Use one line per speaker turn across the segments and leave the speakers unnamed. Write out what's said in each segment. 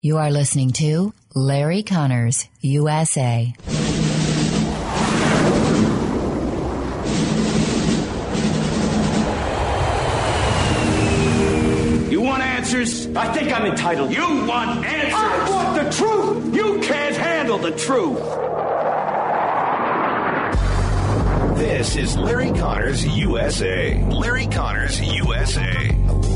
You are listening to Larry Connors, USA.
You want answers?
I think I'm entitled.
You want answers?
I want the truth!
You can't handle the truth.
This is Larry Connors, USA. Larry Connors, USA.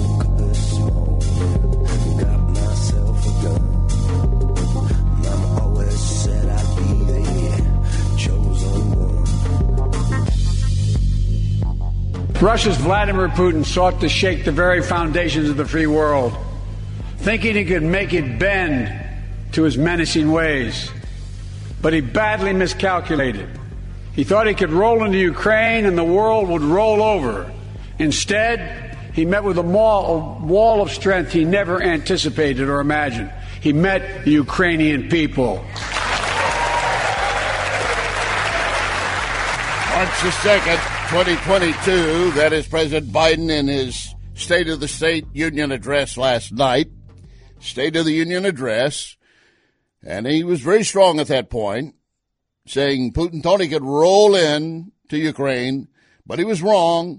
Russia's Vladimir Putin sought to shake the very foundations of the free world, thinking he could make it bend to his menacing ways. But he badly miscalculated. He thought he could roll into Ukraine and the world would roll over. Instead, he met with a wall of strength he never anticipated or imagined. He met the Ukrainian people.
March the 2nd, 2022, that is President Biden in his State of the State Union address last night. State of the Union address. And he was very strong at that point, saying Putin thought he could roll in to Ukraine, but he was wrong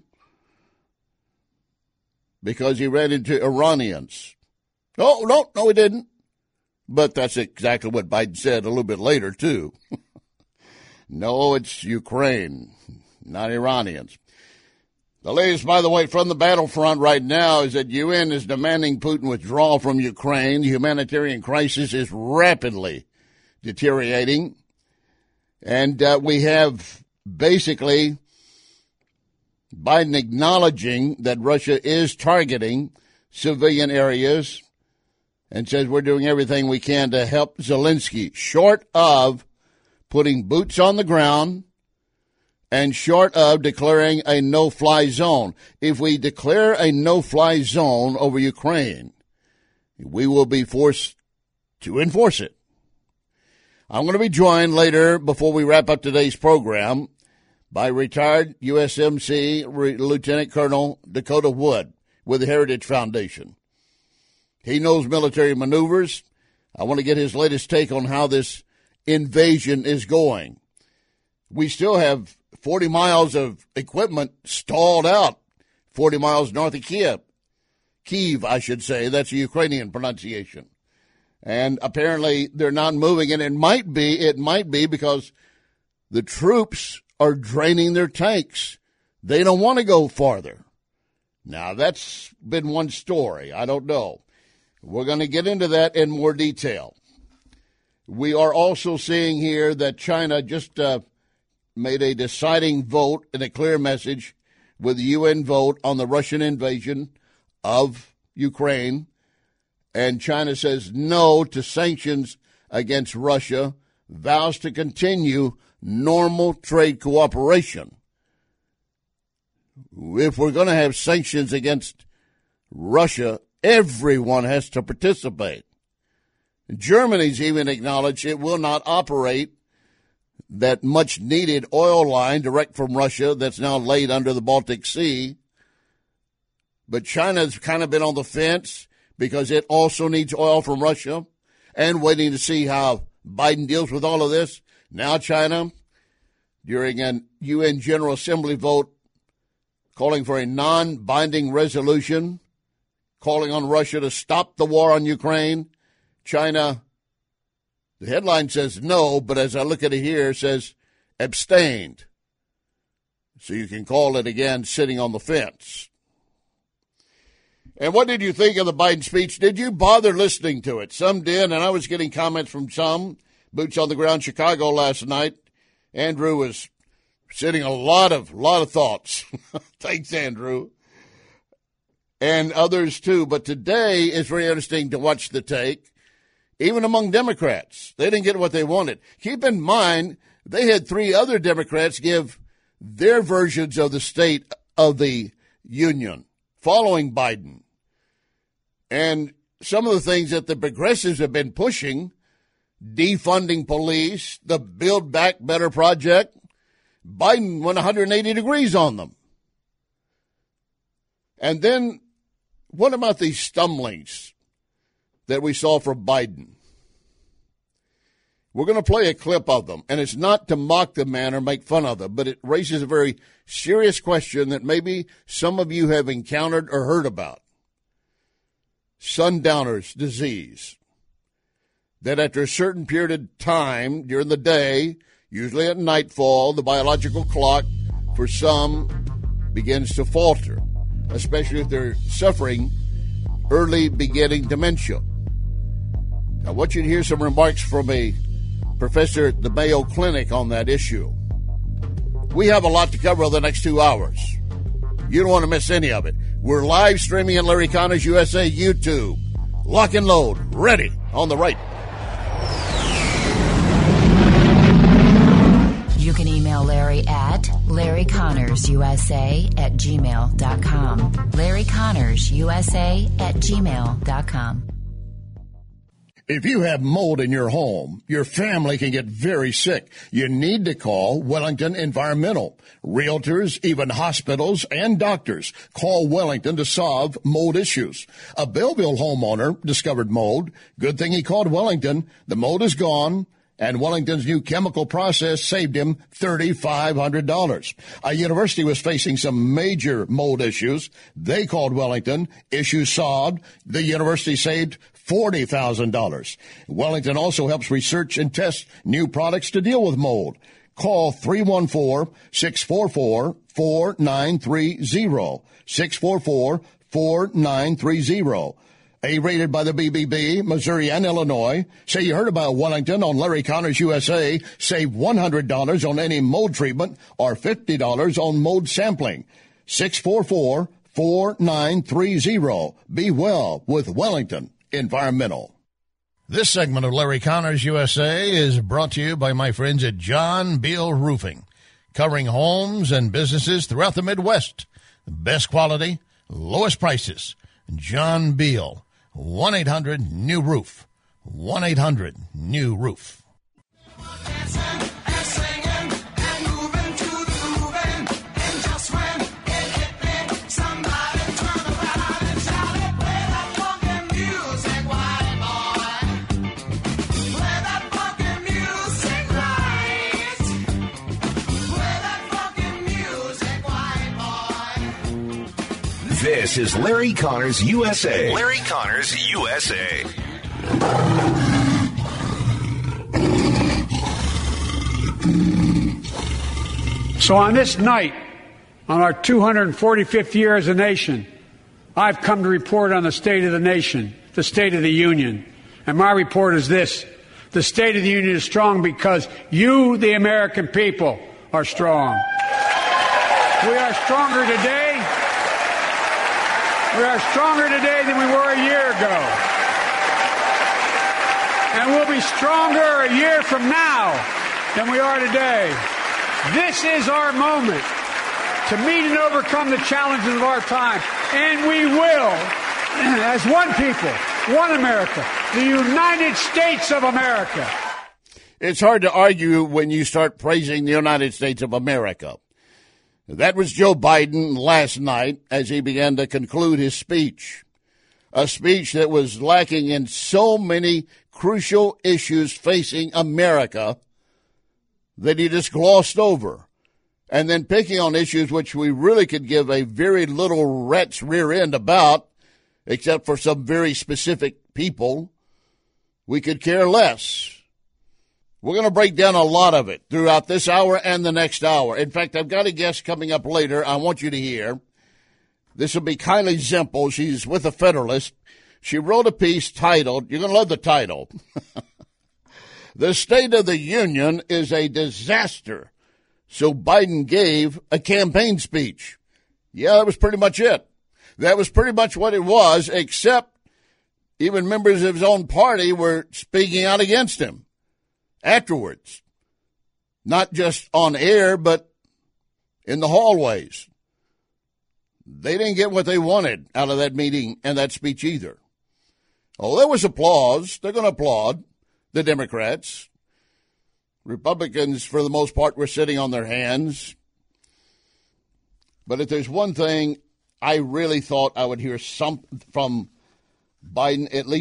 because he ran into Iranians. No, he didn't. But that's exactly what Biden said a little bit later, too. No, it's Ukraine, not Iranians. The latest, by the way, from the battlefront right now is that UN is demanding Putin withdraw from Ukraine. The humanitarian crisis is rapidly deteriorating. And we have basically Biden acknowledging that Russia is targeting civilian areas and says we're doing everything we can to help Zelensky, short of putting boots on the ground and short of declaring a no-fly zone. If we declare a no-fly zone over Ukraine, we will be forced to enforce it. I'm going to be joined later, before we wrap up today's program, by retired USMC Lieutenant Colonel Dakota Wood with the Heritage Foundation. He knows military maneuvers. I want to get his latest take on how this invasion is going. We still have 40 miles of equipment stalled out, 40 miles north of Kiev. Kyiv, I should say. That's a Ukrainian pronunciation. And apparently they're not moving, and it might be because the troops are draining their tanks. They don't want to go farther. Now, that's been one story. I don't know. We're going to get into that in more detail. We are also seeing here that China just made a deciding vote and a clear message with the UN vote on the Russian invasion of Ukraine. And China says no to sanctions against Russia, vows to continue normal trade cooperation. If we're going to have sanctions against Russia, everyone has to participate. Germany's even acknowledged it will not operate that much-needed oil line direct from Russia that's now laid under the Baltic Sea. But China's kind of been on the fence because it also needs oil from Russia and waiting to see how Biden deals with all of this. Now China, during an UN General Assembly vote, calling for a non-binding resolution, calling on Russia to stop the war on Ukraine. China, the headline says no, but as I look at it here, it says abstained. So you can call it, again, sitting on the fence. And what did you think of the Biden speech? Did you bother listening to it? Some did, and I was getting comments from some. Boots on the ground, Chicago last night. Andrew was sitting a lot of thoughts. Thanks, Andrew. And others, too. But today is very interesting to watch the take. Even among Democrats, they didn't get what they wanted. Keep in mind, they had 3 other Democrats give their versions of the State of the Union following Biden. And some of the things that the progressives have been pushing, defunding police, the Build Back Better project, Biden went 180 degrees on them. And then what about these stumblings that we saw from Biden. We're going to play a clip of them, and it's not to mock the man or make fun of them, but it raises a very serious question that maybe some of you have encountered or heard about. Sundowner's disease. That after a certain period of time during the day, usually at nightfall, the biological clock for some begins to falter, especially if they're suffering early beginning dementia. I want you to hear some remarks from a professor at the Mayo Clinic on that issue. We have a lot to cover over the next 2 hours. You don't want to miss any of it. We're live streaming at Larry Connors USA YouTube. Lock and load. Ready on the right.
You can email Larry at LarryConnorsUSA@gmail.com. LarryConnorsUSA@gmail.com.
If you have mold in your home, your family can get very sick. You need to call Wellington Environmental. Realtors, even hospitals and doctors call Wellington to solve mold issues. A Belleville homeowner discovered mold. Good thing he called Wellington. The mold is gone, and Wellington's new chemical process saved him $3,500. A university was facing some major mold issues. They called Wellington. Issues solved. The university saved $40,000. Wellington also helps research and test new products to deal with mold. Call 314-644-4930. 644-4930. A-rated by the BBB, Missouri and Illinois. Say you heard about Wellington on Larry Connors USA. Save $100 on any mold treatment or $50 on mold sampling. 644-4930. Be well with Wellington Environmental. This segment of Larry Connors USA is brought to you by my friends at John Beal Roofing, covering homes and businesses throughout the Midwest. Best quality, lowest prices. John Beal, 1-800-NEW-ROOF, 1-800-NEW-ROOF.
This is Larry Connors USA. Larry Connors USA.
So on this night, on our 245th year as a nation, I've come to report on the state of the nation, the State of the Union. And my report is this: the State of the Union is strong because you, the American people, are strong. We are stronger today. We are stronger today than we were a year ago. And we'll be stronger a year from now than we are today. This is our moment to meet and overcome the challenges of our time. And we will, as one people, one America, the United States of America.
It's hard to argue when you start praising the United States of America. That was Joe Biden last night as he began to conclude his speech, a speech that was lacking in so many crucial issues facing America that he just glossed over, and then picking on issues which we really could give a very little rat's rear end about, except for some very specific people. We could care less. We're going to break down a lot of it throughout this hour and the next hour. In fact, I've got a guest coming up later I want you to hear. This will be Kylie Zimpel. She's with the Federalist. She wrote a piece titled, you're going to love the title, "The State of the Union is a Disaster." So Biden gave a campaign speech. Yeah, that was pretty much it. That was pretty much what it was, except even members of his own party were speaking out against him afterwards, not just on air, but in the hallways. They didn't get what they wanted out of that meeting and that speech either. Oh, there was applause. They're going to applaud the Democrats. Republicans, for the most part, were sitting on their hands. But if there's one thing I really thought I would hear some from Biden, at least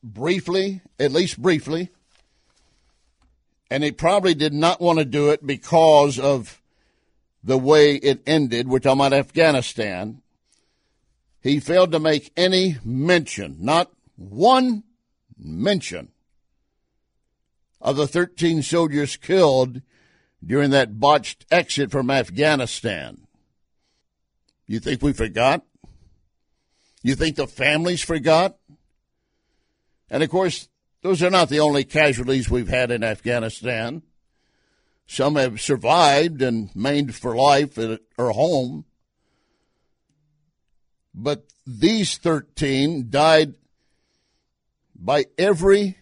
briefly, at least briefly, and he probably did not want to do it because of the way it ended. We're talking about Afghanistan. He failed to make any mention, not one mention, of the 13 soldiers killed during that botched exit from Afghanistan. You think we forgot? You think the families forgot? And, of course, those are not the only casualties we've had in Afghanistan. Some have survived and maimed for life or home. But these 13 died by every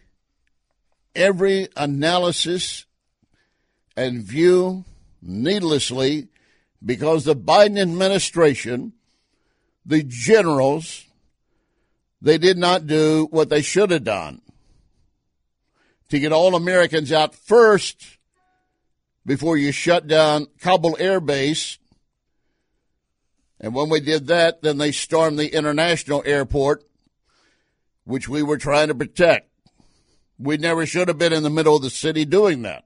analysis and view needlessly because the Biden administration, the generals, they did not do what they should have done to get all Americans out first before you shut down Kabul Air Base. And when we did that, then they stormed the international airport, which we were trying to protect. We never should have been in the middle of the city doing that.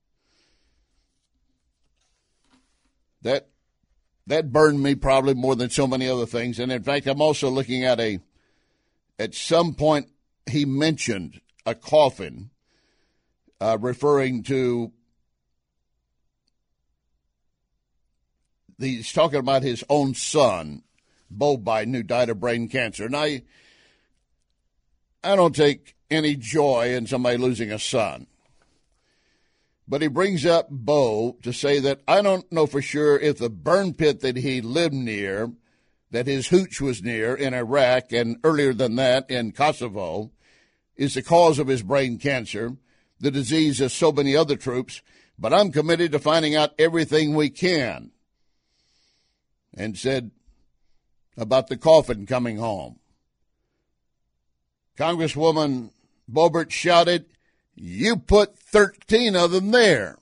That burned me probably more than so many other things. And in fact, I'm also looking at at some point he mentioned a coffin, referring to, he's talking about his own son, Beau Biden, who died of brain cancer. And I don't take any joy in somebody losing a son. But he brings up Beau to say that I don't know for sure if the burn pit that he lived near, that his hooch was near in Iraq and earlier than that in Kosovo, is the cause of his brain cancer, the disease of so many other troops. But I'm committed to finding out everything we can. And said about the coffin coming home. Congresswoman Boebert shouted, "You put 13 of them there."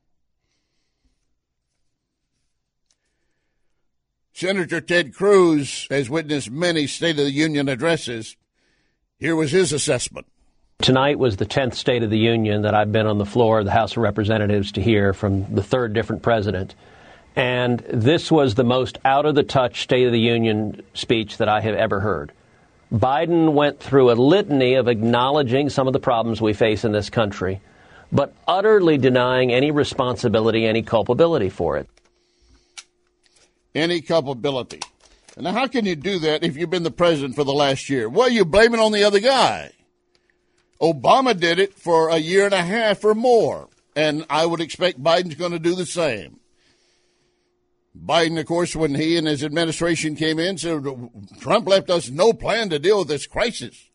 Senator Ted Cruz has witnessed many State of the Union addresses. Here was his assessment.
Tonight was the 10th State of the Union that I've been on the floor of the House of Representatives to hear from the third different president. And this was the most out-of-the-touch State of the Union speech that I have ever heard. Biden went through a litany of acknowledging some of the problems we face in this country, but utterly denying any responsibility, any culpability for it.
Any culpability. Now, how can you do that if you've been the president for the last year? Well, you blame it on the other guy. Obama did it for a year and a half or more, and I would expect Biden's going to do the same. Biden, of course, when he and his administration came in, said Trump left us no plan to deal with this crisis.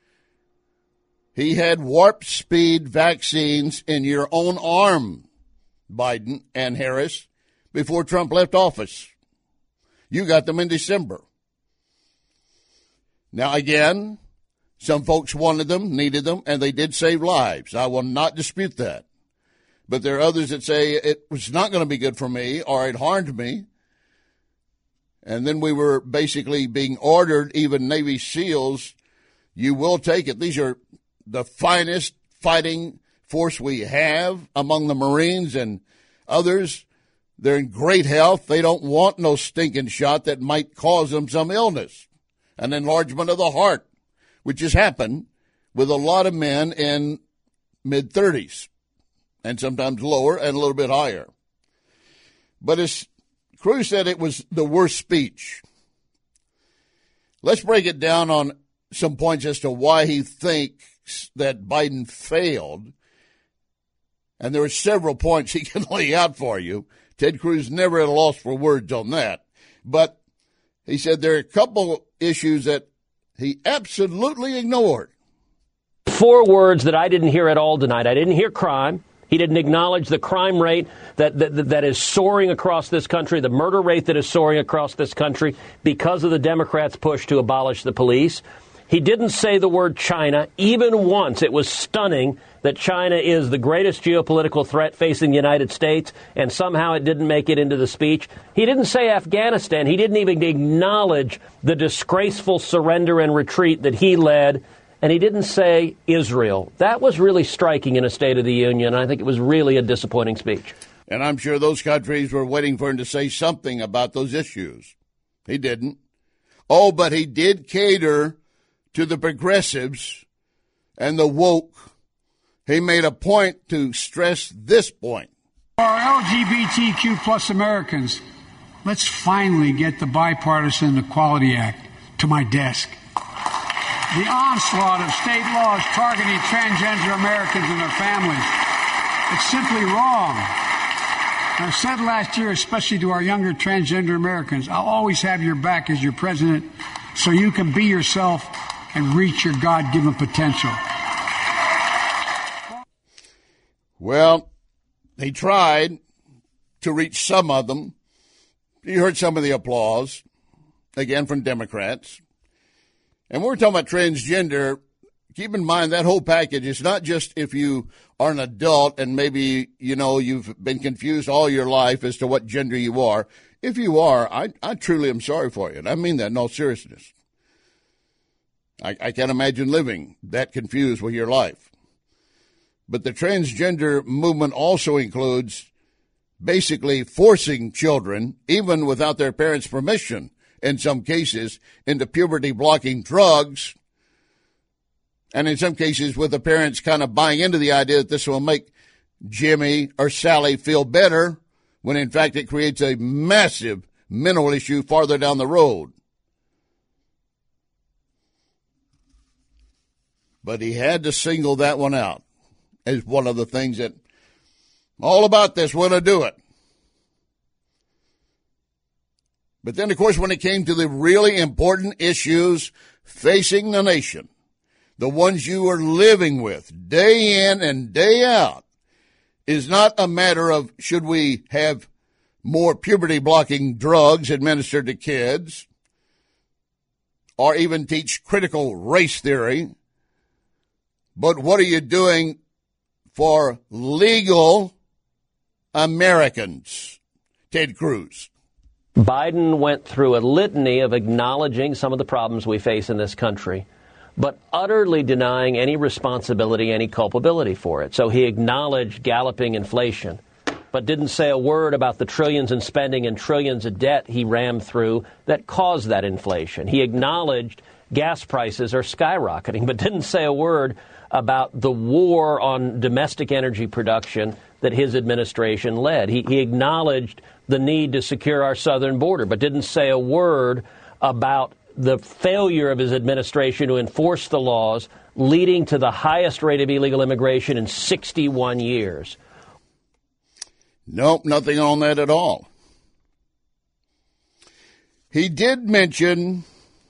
He had warp speed vaccines in your own arm, Biden and Harris, before Trump left office. You got them in December. Now, again, some folks wanted them, needed them, and they did save lives. I will not dispute that. But there are others that say it was not going to be good for me or it harmed me. And then we were basically being ordered, even Navy SEALs, you will take it. These are the finest fighting force we have among the Marines and others. They're in great health. They don't want no stinking shot that might cause them some illness, an enlargement of the heart, which has happened with a lot of men in mid-30s. And sometimes lower and a little bit higher. But as Cruz said, it was the worst speech. Let's break it down on some points as to why he thinks that Biden failed. And there are several points he can lay out for you. Ted Cruz never at a loss for words on that. But he said there are a couple issues that he absolutely ignored.
4 words that I didn't hear at all tonight. I didn't hear crime. He didn't acknowledge the crime rate that is soaring across this country, the murder rate that is soaring across this country because of the Democrats' push to abolish the police. He didn't say the word China even once. It was stunning that China is the greatest geopolitical threat facing the United States, and somehow it didn't make it into the speech. He didn't say Afghanistan. He didn't even acknowledge the disgraceful surrender and retreat that he led and he didn't say Israel. That was really striking in a State of the Union. I think it was really a disappointing speech.
And I'm sure those countries were waiting for him to say something about those issues. He didn't. Oh, but he did cater to the progressives and the woke. He made a point to stress this point.
Our LGBTQ plus Americans, let's finally get the Bipartisan Equality Act to my desk. The onslaught of state laws targeting transgender Americans and their families, it's simply wrong. And I said last year, especially to our younger transgender Americans, I'll always have your back as your president so you can be yourself and reach your God-given potential.
Well, he tried to reach some of them. You heard some of the applause, again, from Democrats. And we're talking about transgender. Keep in mind that whole package is not just if you are an adult and maybe, you've been confused all your life as to what gender you are. If you are, I truly am sorry for you. And I mean that in all seriousness. I can't imagine living that confused with your life. But the transgender movement also includes basically forcing children, even without their parents' permission, in some cases, into puberty-blocking drugs, and in some cases with the parents kind of buying into the idea that this will make Jimmy or Sally feel better, when in fact it creates a massive mental issue farther down the road. But he had to single that one out as one of the things that, all about this, we're going to do it. But then, of course, when it came to the really important issues facing the nation, the ones you are living with day in and day out, is not a matter of should we have more puberty-blocking drugs administered to kids or even teach critical race theory, but what are you doing for legal Americans? Ted Cruz.
Biden went through a litany of acknowledging some of the problems we face in this country, but utterly denying any responsibility, any culpability for it. So he acknowledged galloping inflation, but didn't say a word about the trillions in spending and trillions of debt he rammed through that caused that inflation. He acknowledged gas prices are skyrocketing, but didn't say a word about the war on domestic energy production that his administration led. He acknowledged the need to secure our southern border, but didn't say a word about the failure of his administration to enforce the laws, leading to the highest rate of illegal immigration in 61 years.
Nope, nothing on that at all. He did mention,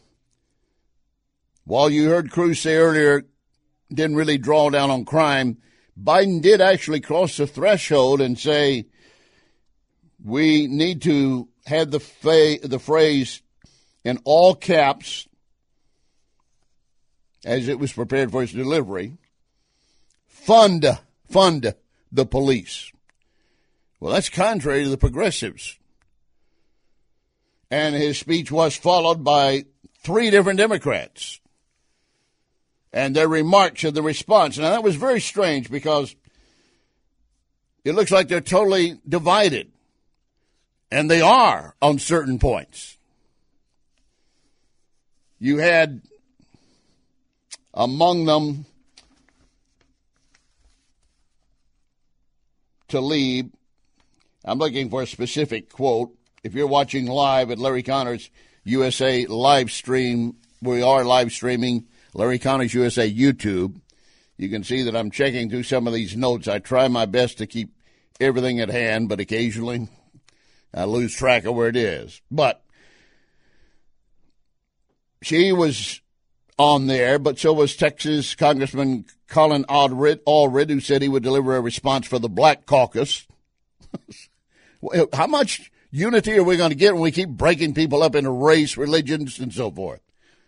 while you heard Cruz say earlier, didn't really draw down on crime, Biden did actually cross the threshold and say we need to have the phrase in all caps as it was prepared for his delivery, fund the police. Well, that's contrary to the progressives. And his speech was followed by 3 different Democrats and their remarks and the response. Now, that was very strange because it looks like they're totally divided, and they are on certain points. You had among them Tlaib. I'm looking for a specific quote. If you're watching live at Larry Connors USA live stream, we are live streaming Larry Connors USA YouTube. You can see that I'm checking through some of these notes. I try my best to keep everything at hand, but occasionally I lose track of where it is. But she was on there, but so was Texas Congressman Colin Allred, who said he would deliver a response for the Black Caucus. How much unity are we going to get when we keep breaking people up into race, religions, and so forth?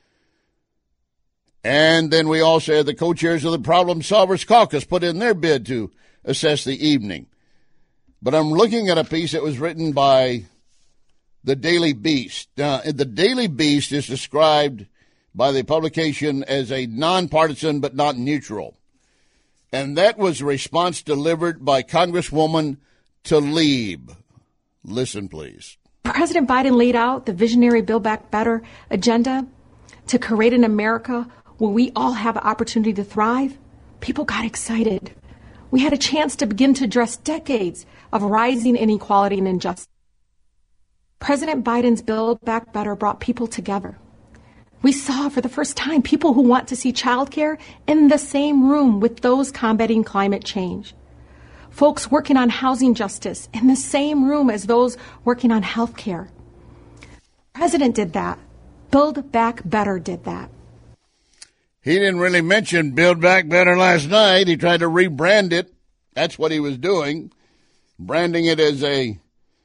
And then we also had the co-chairs of the Problem Solvers Caucus put in their bid to assess the evening. But I'm looking at a piece that was written by the Daily Beast. The Daily Beast is described by the publication as a nonpartisan but not neutral. And that was a response delivered by Congresswoman Tlaib. Listen, please.
President Biden laid out the visionary Build Back Better agenda to create an America where we all have an opportunity to thrive. People got excited. We had a chance to begin to address decades of rising inequality and injustice. President Biden's Build Back Better brought people together. We saw for the first time people who want to see childcare in the same room with those combating climate change. Folks working on housing justice in the same room as those working on health care. The President did that. Build Back Better did that.
He didn't really mention Build Back Better last night. He tried to rebrand it. That's what he was doing, branding it as a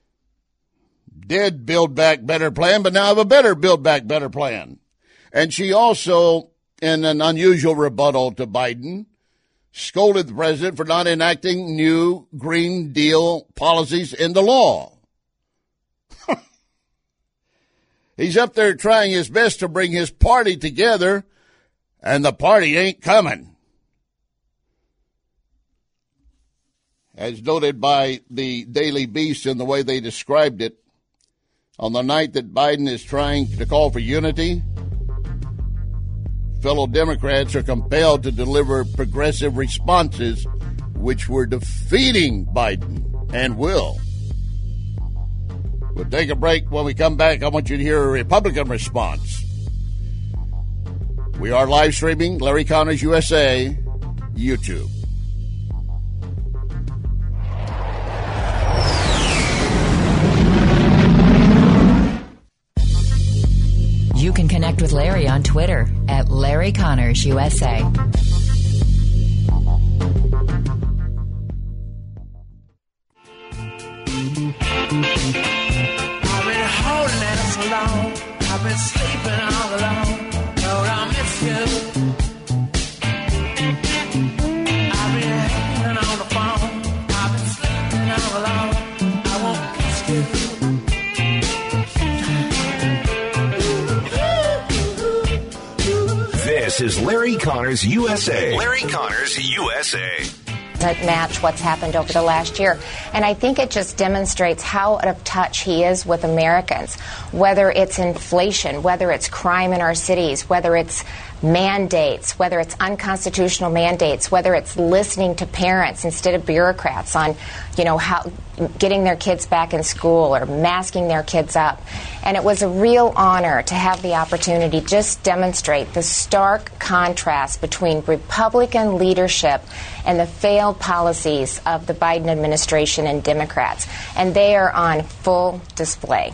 dead Build Back Better plan, but now have a better Build Back Better plan. And she also, in an unusual rebuttal to Biden, scolded the president for not enacting new Green Deal policies into law. He's up there trying his best to bring his party together, and the party ain't coming. As noted by the Daily Beast in the way they described it, on the night that Biden is trying to call for unity, fellow Democrats are compelled to deliver progressive responses which were defeating Biden and will. We'll take a break. When we come back, I want you to hear a Republican response. We are live streaming Larry Connors USA, YouTube.
You can connect with Larry on Twitter at Larry Connors USA.
I've been holding it so long. I've been sleeping all alone. Lord, I miss you. I've been hanging on the phone. I've been sleeping all alone. I won't kiss you.
This is Larry Connors USA. Larry Connors USA.
Doesn't match what's happened over the last year. And I think it just demonstrates how out of touch he is with Americans, whether it's inflation, whether it's crime in our cities, whether it's mandates, whether it's unconstitutional mandates, whether it's listening to parents instead of bureaucrats on, how getting their kids back in school or masking their kids up. And it was a real honor to have the opportunity to just demonstrate the stark contrast between Republican leadership and the failed policies of the Biden administration and Democrats. And they are on full display.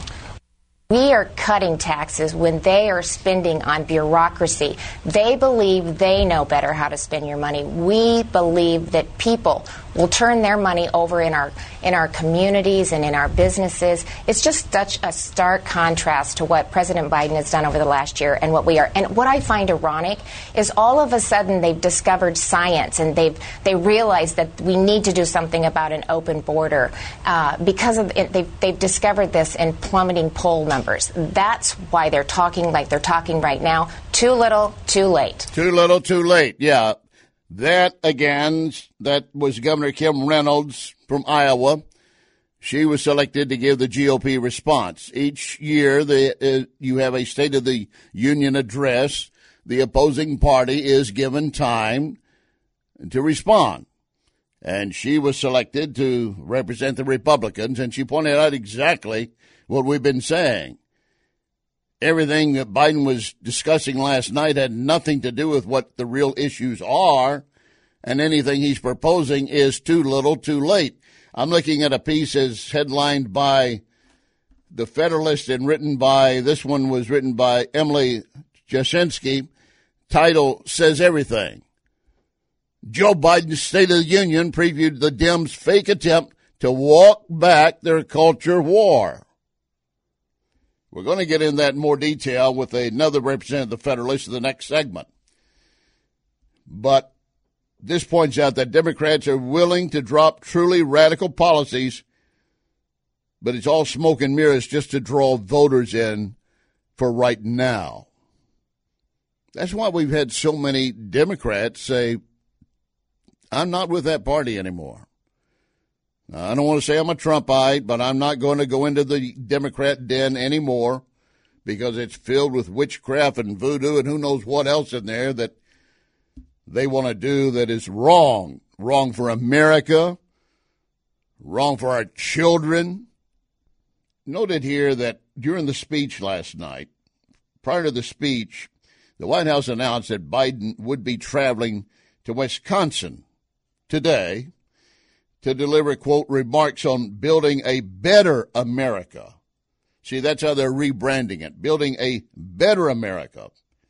We are cutting taxes when they are spending on bureaucracy. They believe they know better how to spend your money. We believe that people will turn their money over in our communities and in our businesses. It's just such a stark contrast to what President Biden has done over the last year and what we are. And what I find ironic is all of a sudden they've discovered science and they realize that we need to do something about an open border because of it, they've discovered this in plummeting poll numbers. That's why they're talking like they're talking right now. Too little, too late.
Too little, too late. Yeah. That, again, that was Governor Kim Reynolds from Iowa. She was selected to give the GOP response. Each year, you have a State of the Union address. The opposing party is given time to respond. And she was selected to represent the Republicans, and she pointed out exactly what we've been saying. Everything that Biden was discussing last night had nothing to do with what the real issues are, and anything he's proposing is too little, too late. I'm looking at a piece as headlined by The Federalist and this one was written by Emily Jasinski. Title says everything. Joe Biden's State of the Union previewed the Dems' fake attempt to walk back their culture war. We're going to get in that in more detail with another representative of the Federalist in the next segment. But this points out that Democrats are willing to drop truly radical policies, but it's all smoke and mirrors just to draw voters in for right now. That's why we've had so many Democrats say, I'm not with that party anymore. Now, I don't want to say I'm a Trumpite, but I'm not going to go into the Democrat den anymore because it's filled with witchcraft and voodoo and who knows what else in there that they want to do that is wrong. Wrong for America, wrong for our children. Noted here that during the speech last night, prior to the speech, the White House announced that Biden would be traveling to Wisconsin today to deliver, quote, remarks on building a better America. See, that's how they're rebranding it, building a better America.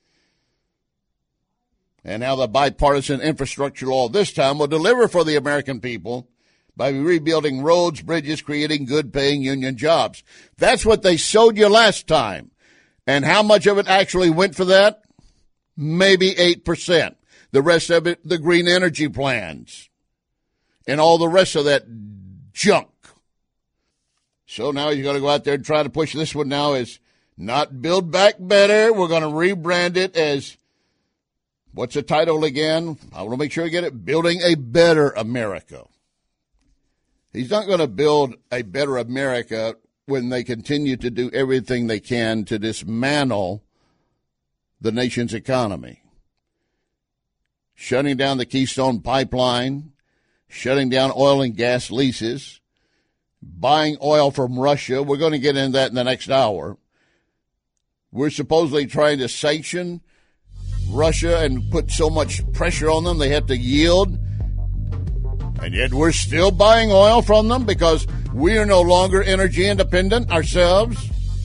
And how the bipartisan infrastructure law this time will deliver for the American people by rebuilding roads, bridges, creating good-paying union jobs. That's what they sold you last time. And how much of it actually went for that? Maybe 8%. The rest of it, the green energy plans and all the rest of that junk. So now he's going to go out there and try to push this one now as not Build Back Better. We're going to rebrand it as, what's the title again? I want to make sure I get it. Building a Better America. He's not going to build a better America when they continue to do everything they can to dismantle the nation's economy. Shutting down the Keystone Pipeline, shutting down oil and gas leases, buying oil from Russia. We're going to get into that in the next hour. We're supposedly trying to sanction Russia and put so much pressure on them they have to yield. And yet we're still buying oil from them because we are no longer energy independent ourselves.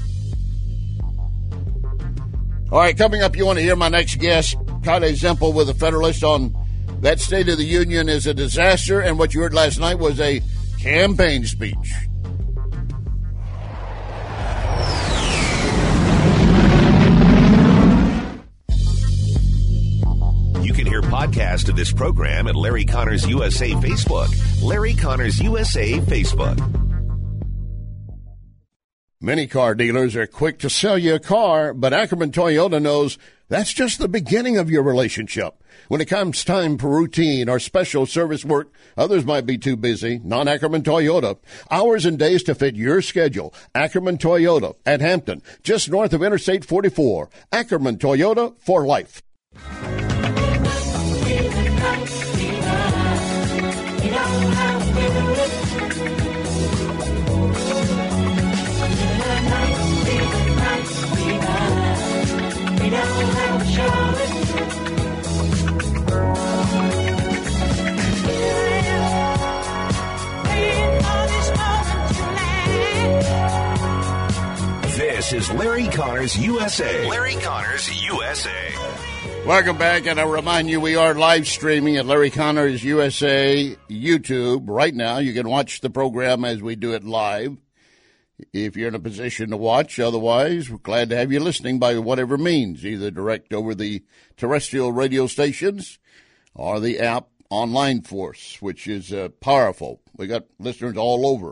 All right, coming up, you want to hear my next guest, Kylie Zempel with the Federalist, on that State of the Union is a disaster, and what you heard last night was a campaign speech.
You can hear podcasts of this program at Larry Connors USA Facebook. Larry Connors USA Facebook.
Many car dealers are quick to sell you a car, but Ackerman Toyota knows that's just the beginning of your relationship. When it comes time for routine or special service work, others might be too busy. Not Ackerman Toyota. Hours and days to fit your schedule. Ackerman Toyota at Hampton, just north of Interstate 44. Ackerman Toyota for life.
This is Larry Connors USA. Larry Connors USA.
Welcome back, and I remind you we are live streaming at Larry Connors USA YouTube right now. You can watch the program as we do it live if you're in a position to watch. Otherwise, we're glad to have you listening by whatever means, either direct over the terrestrial radio stations or the app Online Force, which is powerful. We got listeners all over.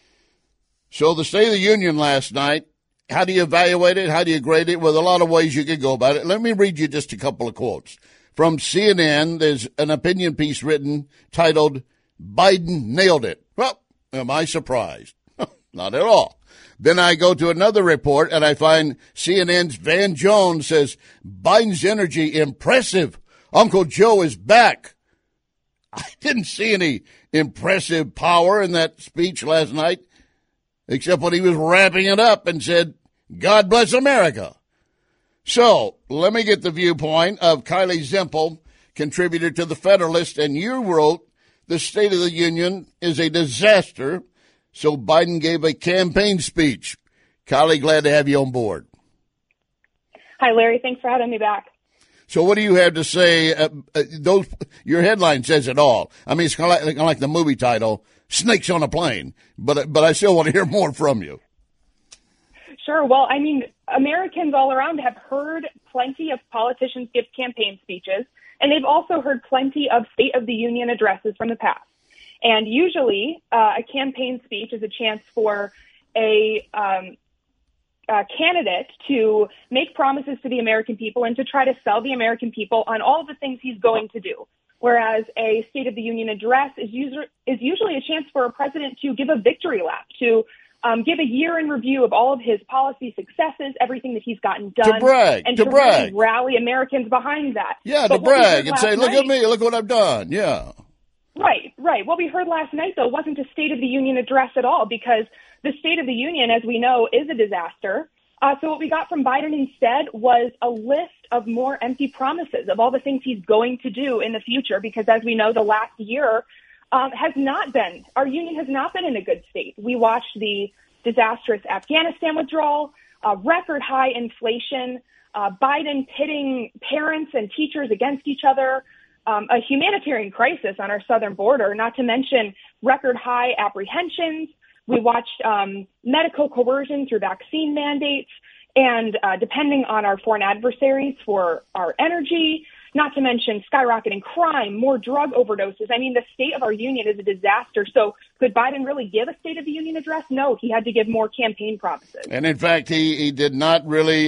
So the State of the Union last night, how do you evaluate it? How do you grade it? Well, a lot of ways you could go about it. Let me read you just a couple of quotes. From CNN, there's an opinion piece written titled, Biden Nailed It. Well, am I surprised? Not at all. Then I go to another report, and I find CNN's Van Jones says, Biden's energy impressive. Uncle Joe is back. I didn't see any impressive power in that speech last night, except when he was wrapping it up and said, God bless America. So let me get the viewpoint of Kylie Zempel, contributor to the Federalist, and you wrote, the State of the Union is a disaster, so Biden gave a campaign speech. Kylie, glad to have you on board.
Hi, Larry. Thanks for having me back.
So what do you have to say? Your headline says it all. I mean, it's kind of like the movie title, Snakes on a Plane, but I still want to hear more from you.
Sure. Well, I mean, Americans all around have heard plenty of politicians give campaign speeches, and they've also heard plenty of State of the Union addresses from the past. And usually a campaign speech is a chance for a candidate to make promises to the American people and to try to sell the American people on all of the things he's going to do. Whereas a State of the Union address is usually a chance for a president to give a victory lap, to give a year in review of all of his policy successes, everything that he's gotten done. To brag. Really rally Americans behind that.
Yeah, to brag and say, look at me, look what I've done. Yeah.
Right. What we heard last night, though, wasn't a State of the Union address at all, because the State of the Union, as we know, is a disaster. So what we got from Biden instead was a list of more empty promises of all the things he's going to do in the future, because as we know, the last year our union has not been in a good state. We watched the disastrous Afghanistan withdrawal, record high inflation, Biden pitting parents and teachers against each other, a humanitarian crisis on our southern border, not to mention record high apprehensions. We watched medical coercion through vaccine mandates, and depending on our foreign adversaries for our energy, not to mention skyrocketing crime, more drug overdoses. I mean, the state of our union is a disaster. So could Biden really give a State of the Union address? No, he had to give more campaign promises.
And in fact, he did not really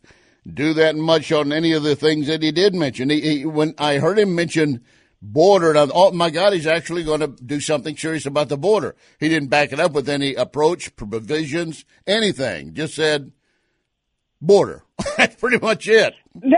do that much on any of the things that he did mention. When I heard him mention border, and oh my God, he's actually going to do something serious about the border. He didn't back it up with any approach, provisions, anything. Just said border. That's pretty much it.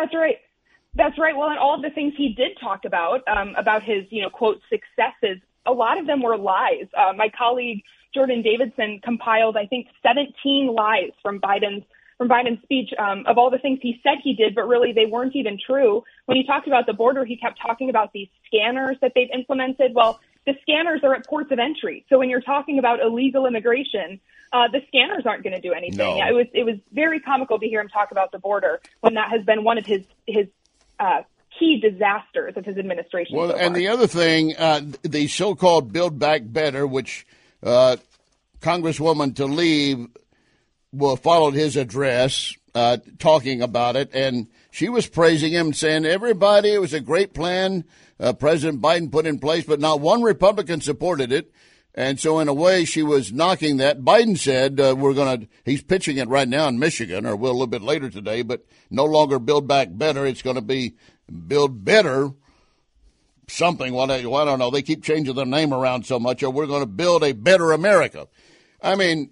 That's right. Well, and all of the things he did talk about his, quote, successes, a lot of them were lies. My colleague Jordan Davidson compiled, I think, 17 lies from Biden's speech of all the things he said he did, but really they weren't even true. When he talked about the border, he kept talking about these scanners that they've implemented. Well, the scanners are at ports of entry. So when you're talking about illegal immigration, the scanners aren't going to do anything.
No.
Yeah, it was very comical to hear him talk about the border when that has been one of his key disasters of his administration.
Well,
so
and
far.
the other thing, the so-called Build Back Better, which Congresswoman Tlaib followed his address, talking about it, and she was praising him, saying, everybody, it was a great plan President Biden put in place, but not one Republican supported it. And so in a way, she was knocking that. Biden said, he's pitching it right now in Michigan, or will a little bit later today, but no longer Build Back Better. It's going to be Build Better something. Well, I don't know. They keep changing their name around so much, or we're going to build a better America. I mean,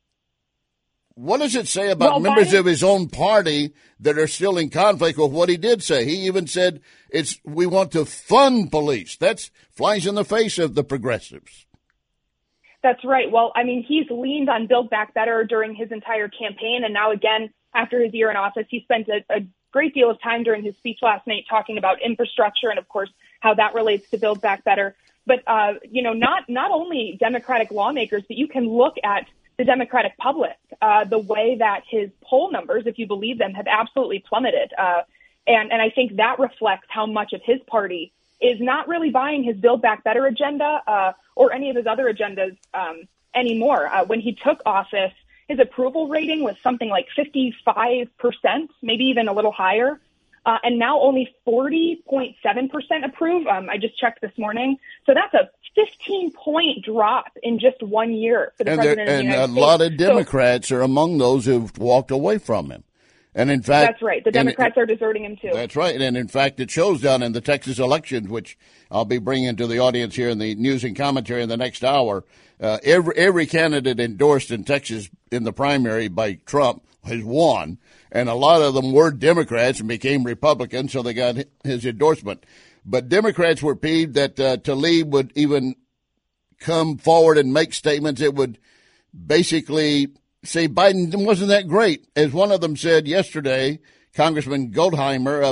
what does it say about members of his own party that are still in conflict with what he did say? He even said we want to fund police. That flies in the face of the progressives.
That's right. Well, I mean, he's leaned on Build Back Better during his entire campaign. And now, again, after his year in office, he spent a great deal of time during his speech last night talking about infrastructure and, of course, how that relates to Build Back Better. But, not only Democratic lawmakers, but you can look at the Democratic public, the way that his poll numbers, if you believe them, have absolutely plummeted. And I think that reflects how much of his party is not really buying his Build Back Better agenda or any of his other agendas anymore. When he took office, his approval rating was something like 55%, maybe even a little higher. And now only 40.7% approve. I just checked this morning. So that's a 15-point drop in just 1 year for the president of the United States.
And a lot of Democrats are among those who've walked away from him. And in fact,
that's right. The Democrats are deserting him too.
That's right. And in fact, it shows down in the Texas elections, which I'll be bringing to the audience here in the news and commentary in the next hour. Every candidate endorsed in Texas in the primary by Trump has won. And a lot of them were Democrats and became Republicans, so they got his endorsement. But Democrats were peeved that Tlaib would even come forward and make statements that would basically say Biden wasn't that great. As one of them said yesterday, Congressman Gottheimer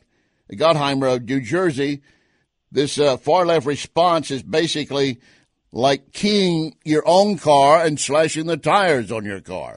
of New Jersey, this far-left response is basically like keying your own car and slashing the tires on your car.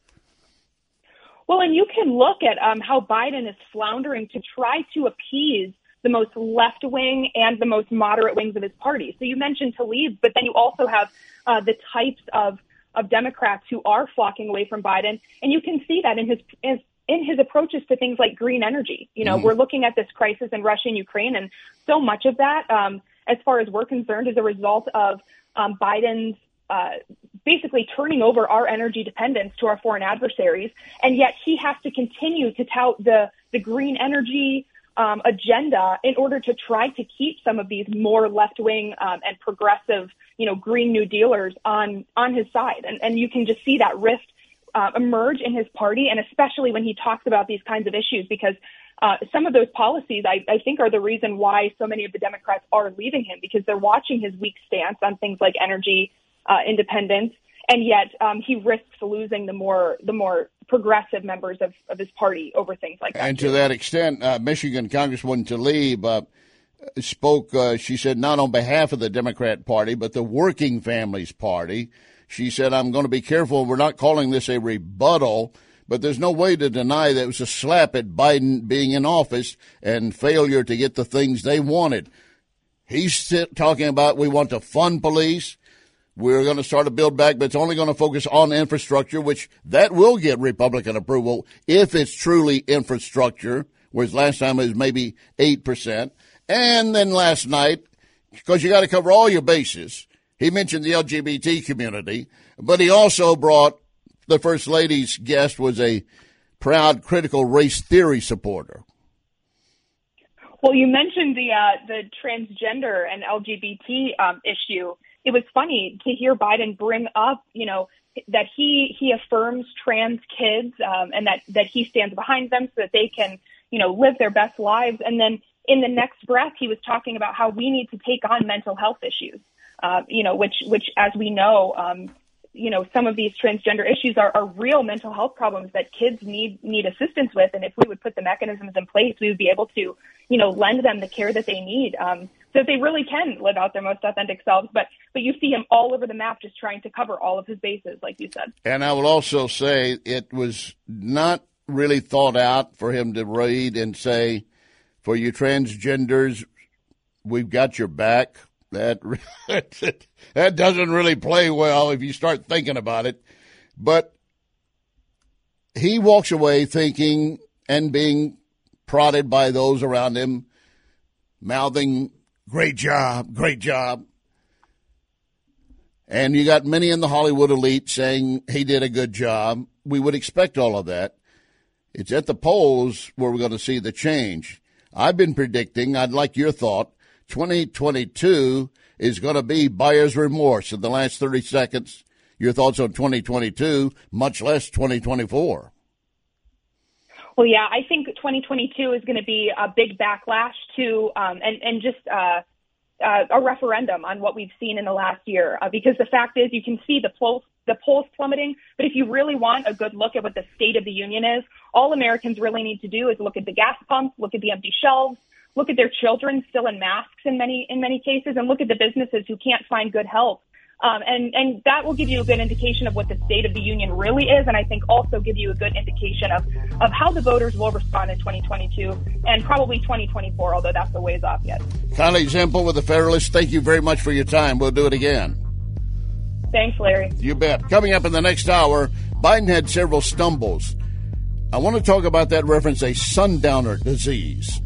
Well, and you can look at how Biden is floundering to try to appease the most left-wing and the most moderate wings of his party. So you mentioned Tlaib, but then you also have the types of Democrats who are flocking away from Biden. And you can see that in his approaches to things like green energy. We're looking at this crisis in Russia and Ukraine, and so much of that, as far as we're concerned, is a result of Biden's basically turning over our energy dependence to our foreign adversaries, and yet he has to continue to tout the green energy agenda in order to try to keep some of these more left-wing and progressive, Green New Dealers on his side. And you can just see that rift emerge in his party, and especially when he talks about these kinds of issues, because some of those policies, I think, are the reason why so many of the Democrats are leaving him, because they're watching his weak stance on things like energy independence, and yet he risks losing the more progressive members of his party over things like that.
And to that extent, Michigan Congresswoman Tlaib spoke, she said, not on behalf of the Democrat Party, but the Working Families Party. She said, I'm going to be careful. We're not calling this a rebuttal, but there's no way to deny that it was a slap at Biden being in office and failure to get the things they wanted. He's talking about we want to fund police. We're going to start a Build Back, but it's only going to focus on infrastructure, which that will get Republican approval if it's truly infrastructure, whereas last time it was maybe 8%. And then last night, because you got to cover all your bases, he mentioned the LGBT community, but he also brought the First Lady's guest was a proud critical race theory supporter.
Well, you mentioned the transgender and LGBT issue. It was funny to hear Biden bring up, that he affirms trans kids and that he stands behind them so that they can, live their best lives. And then in the next breath, he was talking about how we need to take on mental health issues, which as we know, some of these transgender issues are real mental health problems that kids need assistance with. And if we would put the mechanisms in place, we would be able to, lend them the care that they need so that they really can live out their most authentic selves. But you see him all over the map just trying to cover all of his bases, like you said.
And I will also say it was not really thought out for him to read and say, for you transgenders, we've got your back. That doesn't really play well if you start thinking about it. But he walks away thinking and being prodded by those around him, mouthing, great job, great job. And you got many in the Hollywood elite saying he did a good job. We would expect all of that. It's at the polls where we're going to see the change. I've been predicting, I'd like your thought, 2022 is going to be buyer's remorse. In the last 30 seconds, your thoughts on 2022, much less 2024.
Well, yeah, I think 2022 is going to be a big backlash to and just a referendum on what we've seen in the last year, because the fact is you can see the polls plummeting. But if you really want a good look at what the state of the union is, all Americans really need to do is look at the gas pumps, look at the empty shelves, look at their children still in masks in many cases, and look at the businesses who can't find good help. And that will give you a good indication of what the state of the union really is, and I think also give you a good indication of how the voters will respond in 2022 and probably 2024, although that's a ways off yet. Connie Zimpel with the Federalist, thank you very much for your time. We'll do it again. Thanks, Larry. You bet. Coming up in the next hour, Biden had several stumbles. I want to talk about that reference, a sundowner disease.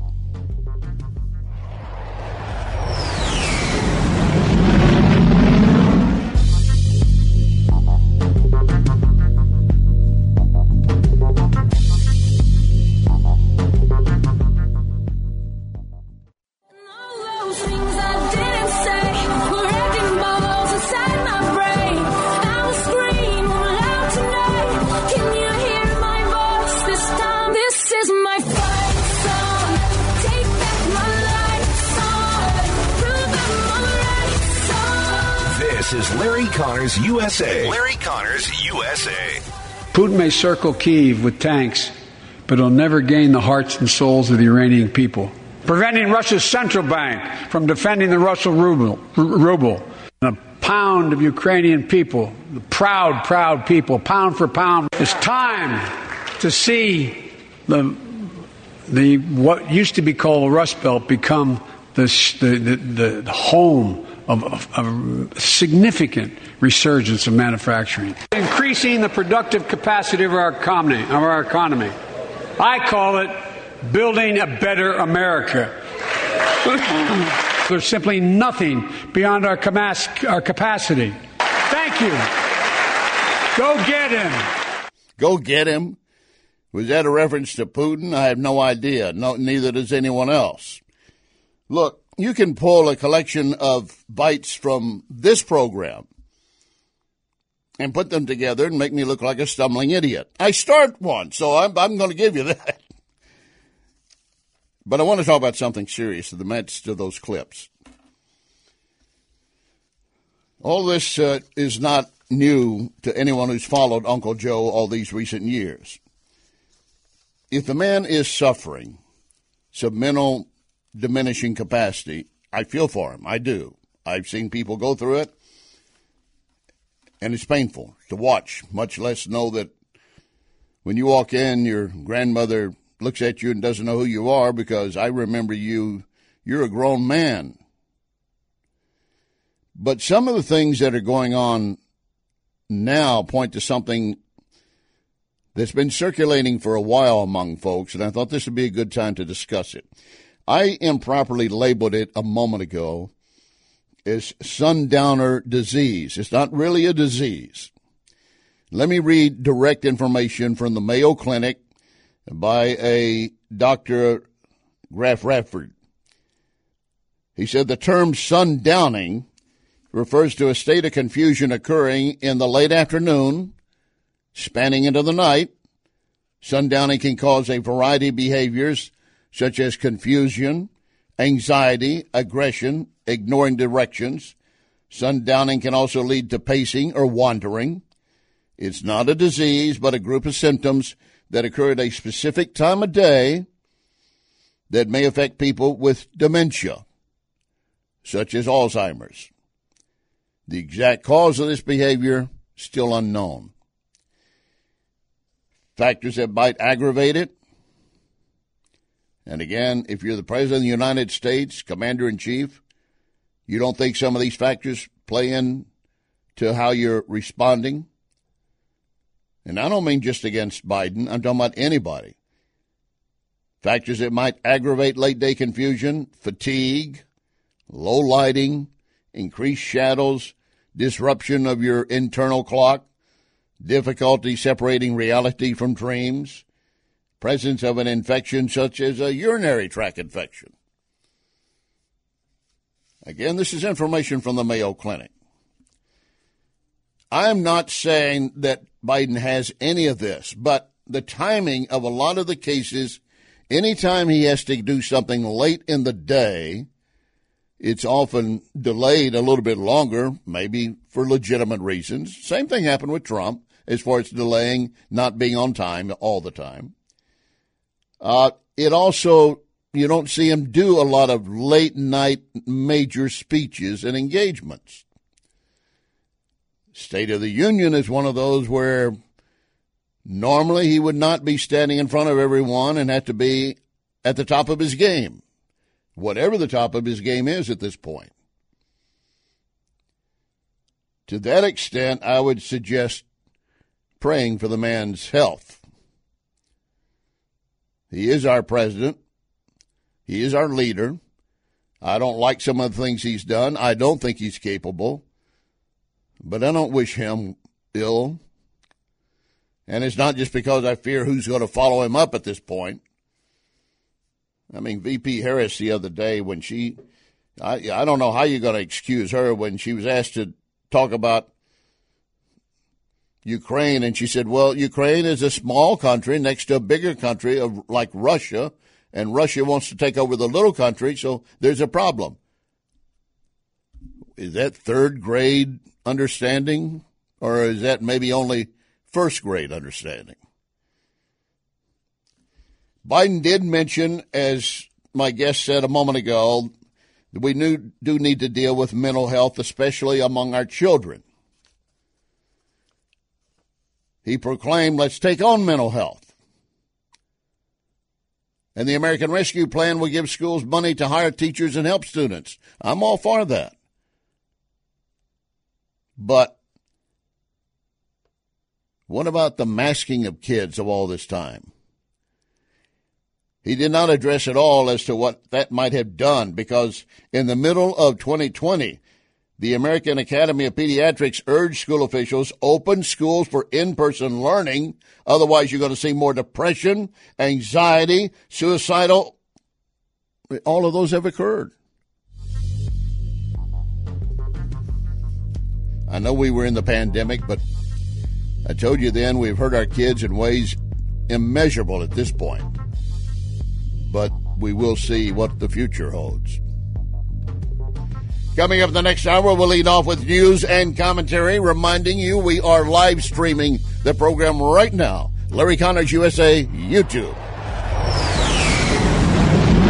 This is Larry Connors USA. Larry Connors USA.
Putin may circle Kyiv with tanks, but he'll never gain the hearts and souls of the Iranian people. Preventing Russia's central bank from defending the Russian ruble. A pound of Ukrainian people, the proud people, pound for pound. It's time to see the what used to be called the Rust Belt become the home of a significant resurgence of manufacturing. Increasing the productive capacity of our economy. I call it building a better America. There's simply nothing beyond our capacity. Thank you. Go get him.
Go get him? Was that a reference to Putin? I have no idea. No, neither does anyone else. Look, you can pull a collection of bites from this program and put them together and make me look like a stumbling idiot. I start one, so I'm going to give you that. But I want to talk about something serious in the midst of those clips. All this is not new to anyone who's followed Uncle Joe all these recent years. If the man is suffering some mental diminishing capacity, I feel for him. I do. I've seen people go through it, and it's painful to watch, much less know that when you walk in, your grandmother looks at you and doesn't know who you are because I remember you. You're a grown man. But some of the things that are going on now point to something that's been circulating for a while among folks, and I thought this would be a good time to discuss it. I improperly labeled it a moment ago as sundowner disease. It's not really a disease. Let me read direct information from the Mayo Clinic by a Dr. Graf Radford. He said the term sundowning refers to a state of confusion occurring in the late afternoon, spanning into the night. Sundowning can cause a variety of behaviors such as confusion, anxiety, aggression, ignoring directions. Sundowning can also lead to pacing or wandering. It's not a disease, but a group of symptoms that occur at a specific time of day that may affect people with dementia, such as Alzheimer's. The exact cause of this behavior, still unknown. Factors that might aggravate it. And again, if you're the President of the United States, Commander-in-Chief, you don't think some of these factors play in to how you're responding? And I don't mean just against Biden. I'm talking about anybody. Factors that might aggravate late-day confusion, fatigue, low lighting, increased shadows, disruption of your internal clock, difficulty separating reality from dreams, presence of an infection such as a urinary tract infection. Again, this is information from the Mayo Clinic. I'm not saying that Biden has any of this, but the timing of a lot of the cases, anytime he has to do something late in the day, it's often delayed a little bit longer, maybe for legitimate reasons. Same thing happened with Trump as far as delaying, not being on time all the time. It also, you don't see him do a lot of late-night major speeches and engagements. State of the Union is one of those where normally he would not be standing in front of everyone and have to be at the top of his game, whatever the top of his game is at this point. To that extent, I would suggest praying for the man's health. He is our president. He is our leader. I don't like some of the things he's done. I don't think he's capable. But I don't wish him ill. And it's not just because I fear who's going to follow him up at this point. I mean, VP Harris the other day when I don't know how you're going to excuse her when she was asked to talk about Ukraine, and she said, well, Ukraine is a small country next to a bigger country like Russia, and Russia wants to take over the little country, so there's a problem. Is that third grade understanding, or is that maybe only first grade understanding? Biden did mention, as my guest said a moment ago, that we do need to deal with mental health, especially among our children. He proclaimed, let's take on mental health. And the American Rescue Plan will give schools money to hire teachers and help students. I'm all for that. But what about the masking of kids of all this time? He did not address at all as to what that might have done, because in the middle of 2020, The American Academy of Pediatrics urged school officials open schools for in-person learning. Otherwise, you're going to see more depression, anxiety, suicidal. All of those have occurred. I know we were in the pandemic, but I told you then we've hurt our kids in ways immeasurable at this point. But we will see what the future holds. Coming up the next hour, we'll lead off with news and commentary, reminding you we are live streaming the program right now. Larry Connors USA, YouTube.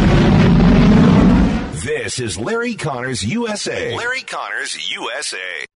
This is Larry Connors USA. Larry Connors USA.